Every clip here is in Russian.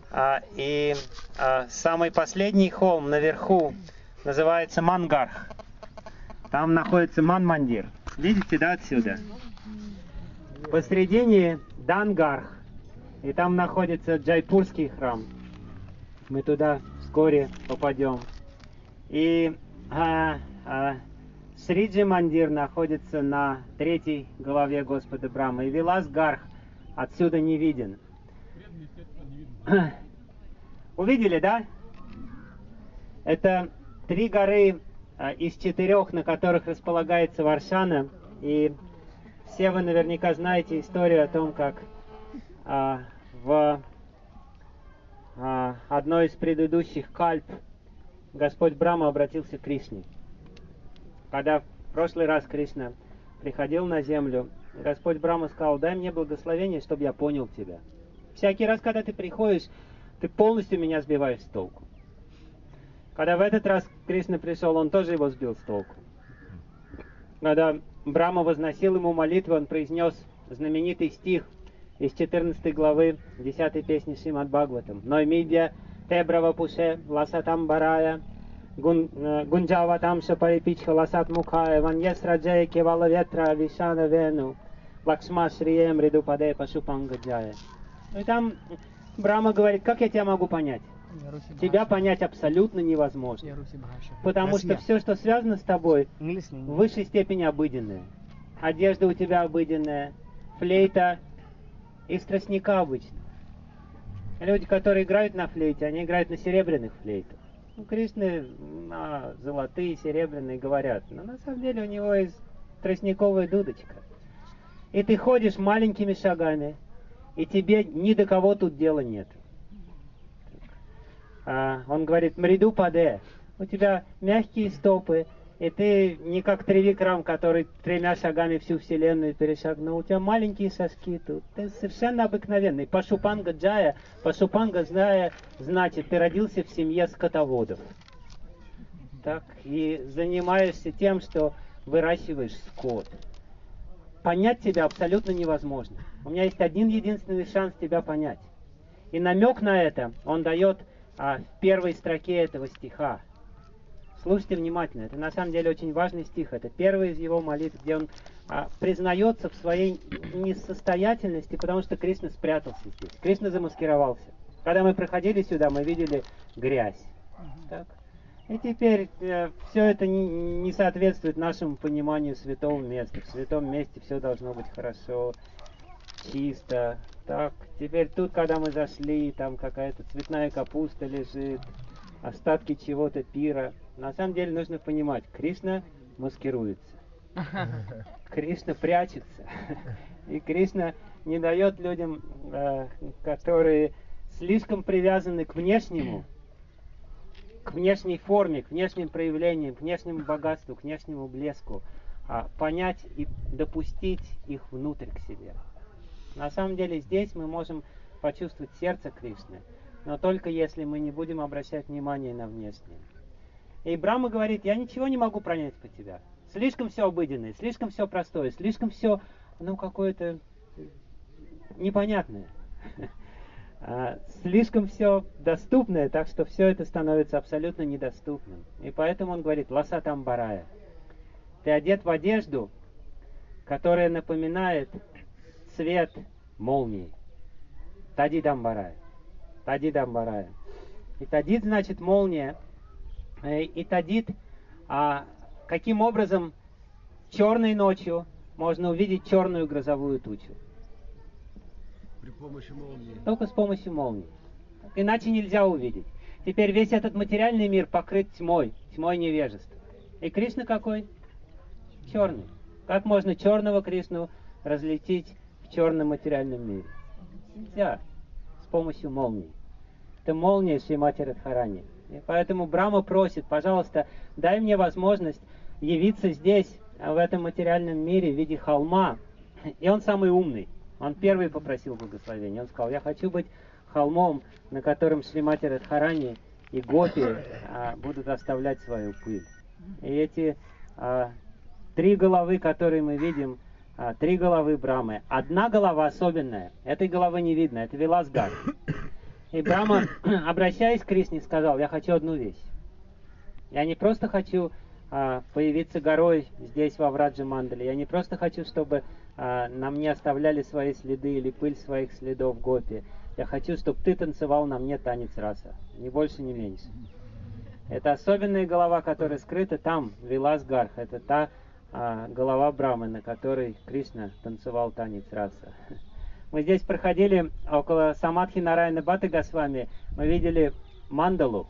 Самый последний холм наверху называется Мангарх. Там находится Ман-Мандир. Видите, да, отсюда? Посредине Дангарх. И там находится Джайпурский храм. Мы туда вскоре попадем. И Сриджи Мандир находится на 3-й голове Господа Брахмы. И Вилас-Гарх отсюда не виден. Увидели, да? Это 3 горы из 4, на которых располагается Варшана. И все вы наверняка знаете историю о том, как в одной из предыдущих кальп Господь Брахма обратился к Кришне. Когда в прошлый раз Кришна приходил на землю, Господь Брахма сказал: дай мне благословение, чтобы я понял тебя. Всякий раз, когда ты приходишь, ты полностью меня сбиваешь с толку. Когда в этот раз Кришна пришел, он тоже его сбил с толку. Когда Брахма возносил ему молитву, он произнес знаменитый стих из 14 главы 10 песни Шримад Бхагаватам. Ноймидья тебрава пуше ласатам барая гунджаватам шапарипичха ласат мукая ваньес раджая кевала ветра вишана вену лакшма шрием ридупаде пашупангаджая. И там Брахма говорит: как я тебя могу понять? Тебя понять абсолютно невозможно. Потому что все, что связано с тобой, в высшей степени обыденное. Одежда у тебя обыденная, флейта из тростника обычно. Люди, которые играют на флейте, они играют на серебряных флейтах. Ну, Кришны на золотые, серебряные говорят, но на самом деле у него из тростниковая дудочка. И ты ходишь маленькими шагами, и тебе ни до кого тут дела нет. Он говорит: мриду паде, у тебя мягкие стопы, и ты не как Тривикрам, который 3 шагами всю вселенную перешагнул. У тебя маленькие шажки тут. Ты совершенно обыкновенный. Пашупанга джая, Пашупанга джая, значит, ты родился в семье скотоводов. Так, и занимаешься тем, что выращиваешь скот. Понять тебя абсолютно невозможно. У меня есть один единственный шанс тебя понять. И намек на это он дает в первой строке этого стиха. Слушайте внимательно, это на самом деле очень важный стих. Это первый из его молитв, где он признается в своей несостоятельности, потому что Кришна спрятался здесь. Кришна замаскировался. Когда мы проходили сюда, мы видели грязь. Так? И теперь все это не соответствует нашему пониманию святого места. В святом месте все должно быть хорошо, чисто. Так, теперь тут, когда мы зашли, там какая-то цветная капуста лежит, остатки чего-то пира. На самом деле нужно понимать, Кришна маскируется. Кришна прячется. И Кришна не дает людям, которые слишком привязаны к внешнему, к внешней форме, к внешним проявлениям, к внешнему богатству, к внешнему блеску, понять и допустить их внутрь к себе. На самом деле здесь мы можем почувствовать сердце Кришны, но только если мы не будем обращать внимание на внешнее. И Брахма говорит: я ничего не могу понять по тебя. Слишком все обыденное, слишком все простое, слишком все, какое-то непонятное. Слишком все доступное, так что все это становится абсолютно недоступным. И поэтому он говорит: ласа там барая. Ты одет в одежду, которая напоминает цвет молнии. Тади дамбарая. Тади дамбарая. И тадит значит молния. И тадит, каким образом черной ночью можно увидеть черную грозовую тучу? При помощи молнии. Только с помощью молнии. Иначе нельзя увидеть. Теперь весь этот материальный мир покрыт тьмой, тьмой невежества. И Кришна какой? Черный. Как можно черного Кришну различить в черном материальном мире? Нельзя. С помощью молнии. Это молния Шримати Радхарани. И поэтому Брахма просит: пожалуйста, дай мне возможность явиться здесь, в этом материальном мире, в виде холма. И он самый умный. Он первый попросил благословения. Он сказал: я хочу быть холмом, на котором Шримати Радхарани и гопи будут оставлять свою пыль. И эти 3 головы, которые мы видим, 3 головы Брахмы. Одна голова особенная. Этой головы не видно. Это Вилас-Гарх. И И Брахма, обращаясь к Кришне, сказал: я хочу одну вещь. Я не просто хочу появиться горой здесь, во Враджа Мандале. Я не просто хочу, чтобы на мне оставляли свои следы или пыль своих следов гопи. Я хочу, чтобы ты танцевал на мне танец раса. Ни больше, ни меньше. Это особенная голова, которая скрыта там, Виласгарх. Это та голова Брамы, на которой Кришна танцевал танец раса. Мы здесь проходили около Самадхи Нараяна Бхатты Госвами. Мы видели мандалу,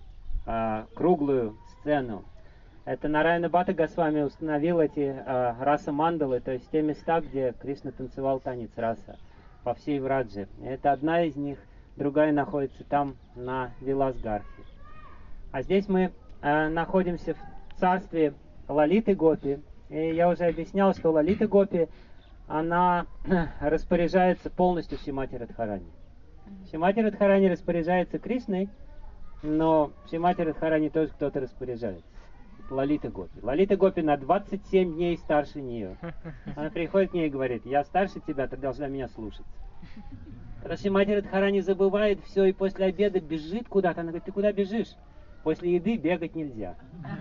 круглую сцену. Это Нараяна Бхатта Госвами установил эти раса мандалы, то есть те места, где Кришна танцевал танец раса по всей Врадже. Это одна из них, другая находится там, на Виласгархе. А здесь мы находимся в царстве Лалиты Гопи. И я уже объяснял, что Лалита Гопи, она распоряжается полностью Шримати Радхарани. Шримати Радхарани распоряжается Кришной, но Шримати Радхарани тоже кто-то распоряжается. Лалита Гопи. Лалита Гопи на 27 дней старше нее. Она приходит к ней и говорит: я старше тебя, ты должна меня слушаться. Когда Шримати Радхарани забывает все и после обеда бежит куда-то, она говорит: ты куда бежишь? После еды бегать нельзя.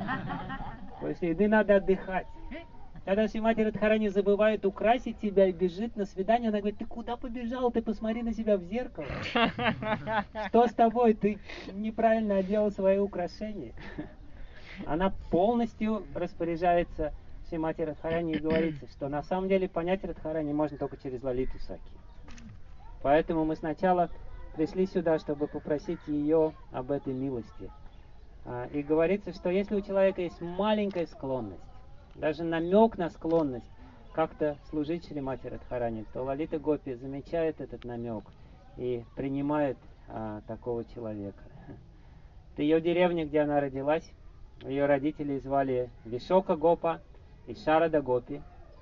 После еды надо отдыхать. Когда Шримати Радхарани забывает украсить тебя и бежит на свидание, она говорит: ты куда побежал? Ты посмотри на себя в зеркало. Что с тобой? Ты неправильно одел свои украшения. Она полностью распоряжается Шримати Радхарани, и говорится, что на самом деле понять Радхарани можно только через Лалиту Саки. Поэтому мы сначала пришли сюда, чтобы попросить ее об этой милости. И говорится, что если у человека есть маленькая склонность, даже намек на склонность как-то служить Шримати Радхарани, то Лалита Гопи замечает этот намек и принимает такого человека. Это ее деревня, где она родилась. Ее родителей звали Вишока Гопа и Шарада Гопи.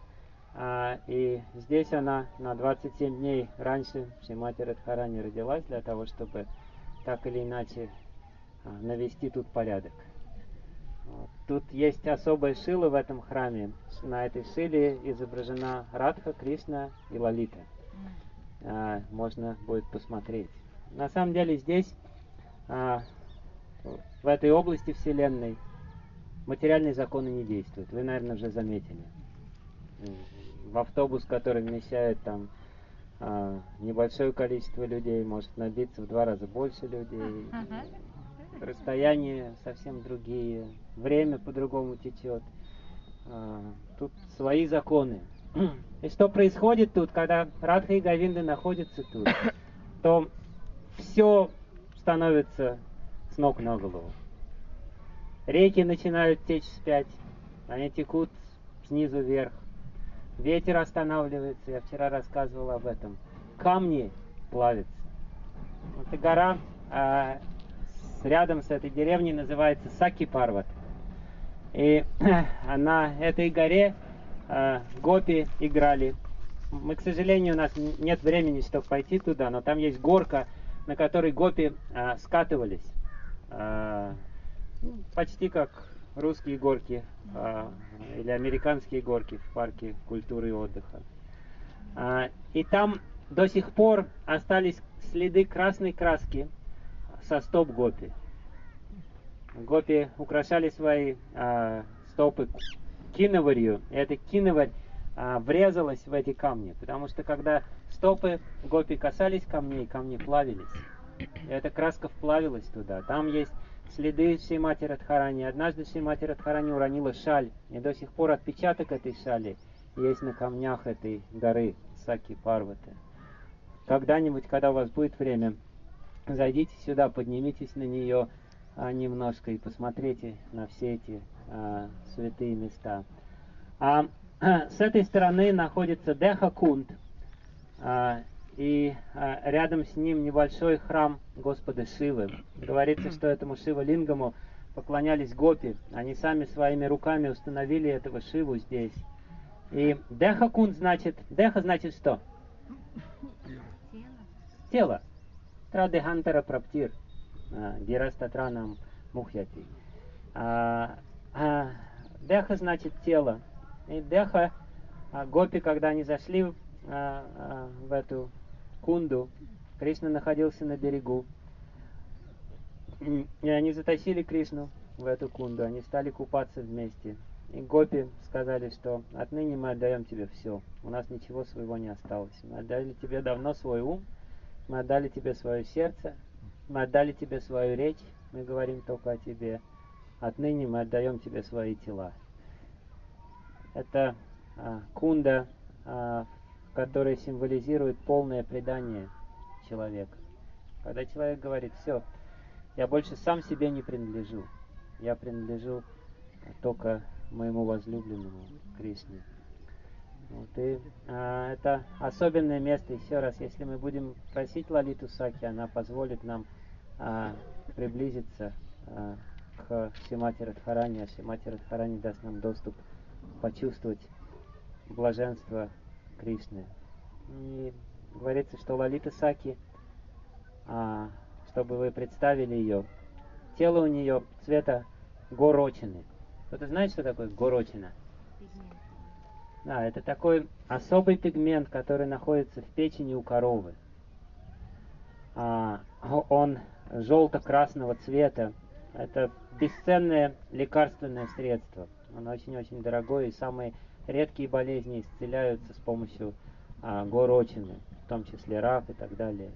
И здесь она на 27 дней раньше Шримати Радхарани родилась, для того, чтобы так или иначе навести тут порядок. Тут есть особая шила в этом храме. На этой шиле изображена Радха, Кришна и Лалита. Можно будет посмотреть. На самом деле здесь, в этой области Вселенной, материальные законы не действуют. Вы, наверное, уже заметили. В автобус, который вмещает там небольшое количество людей, может набиться в 2 раза больше людей. Расстояния совсем другие, время по-другому течет. Тут свои законы. И что происходит тут, когда Радха и Говинда находятся тут, то все становится с ног на голову. Реки начинают течь вспять, они текут снизу вверх. Ветер останавливается, я вчера рассказывал об этом. Камни плавятся. Эта гора рядом с этой деревней называется Саки-Парват. И на этой горе гопи играли. Мы, к сожалению, у нас нет времени, чтобы пойти туда, но там есть горка, на которой гопи скатывались. Почти как русские горки или американские горки в парке культуры и отдыха. И там до сих пор остались следы красной краски со стоп гопи. Гопи украшали свои стопы киноварью, и эта киноварь врезалась в эти камни, потому что когда стопы гопи касались камней, камни плавились. И эта краска вплавилась туда. Там есть следы Шримати Радхарани. Однажды Шримати Радхарани уронила шаль, и до сих пор отпечаток этой шали есть на камнях этой горы Саки-Парваты. Когда-нибудь, когда у вас будет время, зайдите сюда, поднимитесь на нее немножко и посмотрите на все эти святые места. С этой стороны находится Деха-Кунд, и рядом с ним небольшой храм Господа Шивы. Говорится, что этому Шива-лингаму поклонялись гопи. Они сами своими руками установили этого Шиву здесь. И Деха-Кунд значит... Деха значит что? Тело. Традехантара праптир. Гирастатранам мухьяти. Деха значит тело. И Деха, гопи, когда они зашли в эту кунду, Кришна находился на берегу. И они затащили Кришну в эту кунду, они стали купаться вместе. И гопи сказали, что отныне мы отдаем тебе все, у нас ничего своего не осталось. Мы отдали тебе давно свой ум, мы отдали тебе свое сердце, мы отдали тебе свою речь, мы говорим только о тебе. Отныне мы отдаем тебе свои тела. Это кунда, которая символизирует полное предание человека. Когда человек говорит: все, я больше сам себе не принадлежу, я принадлежу только моему возлюбленному Кришне. Вот, и это особенное место. Еще раз, если мы будем просить Лалиту Саки, она позволит нам приблизиться к Шримати Радхарани, а Шримати Радхарани даст нам доступ почувствовать блаженство Кришны. И говорится, что Лалита Саки, чтобы вы представили ее, тело у нее цвета горочины. Кто-то знает, что такое горочина? Да, это такой особый пигмент, который находится в печени у коровы. Он желто-красного цвета. Это бесценное лекарственное средство. Оно очень-очень дорогое, и самые редкие болезни исцеляются с помощью горочины, в том числе рак и так далее.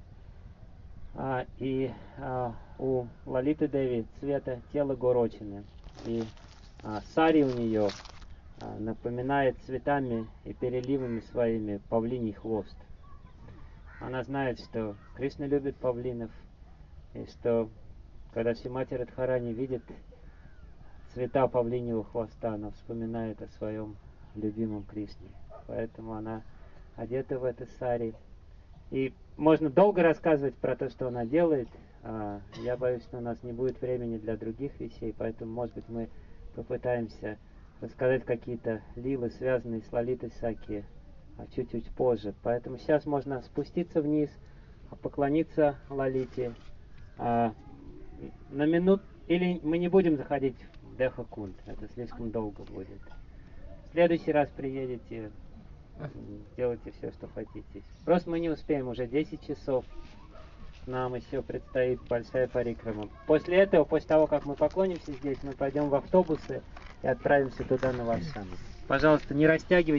У Лалиты Деви цвета тела горочины. И сари у нее напоминает цветами и переливами своими павлиний хвост. Она знает, что Кришна любит павлинов, и что когда Шримати Радхарани видит цвета павлиньего хвоста, она вспоминает о своем любимом Кришне. Поэтому она одета в это сари. И можно долго рассказывать про то, что она делает. Я боюсь, что у нас не будет времени для других вещей, поэтому, может быть, мы попытаемся рассказать какие-то лилы, связанные с Лалитой Саки, чуть-чуть позже. Поэтому сейчас можно спуститься вниз, поклониться Лалите. На минут, или мы не будем заходить в Деха-кунд, это слишком долго будет. В следующий раз приедете, делайте все, что хотите. Просто мы не успеем, уже 10 часов. Нам еще предстоит большая парикрама. После этого, после того, как мы поклонимся здесь, мы пойдем в автобусы и отправимся туда на Варшану. Пожалуйста, не растягивайте.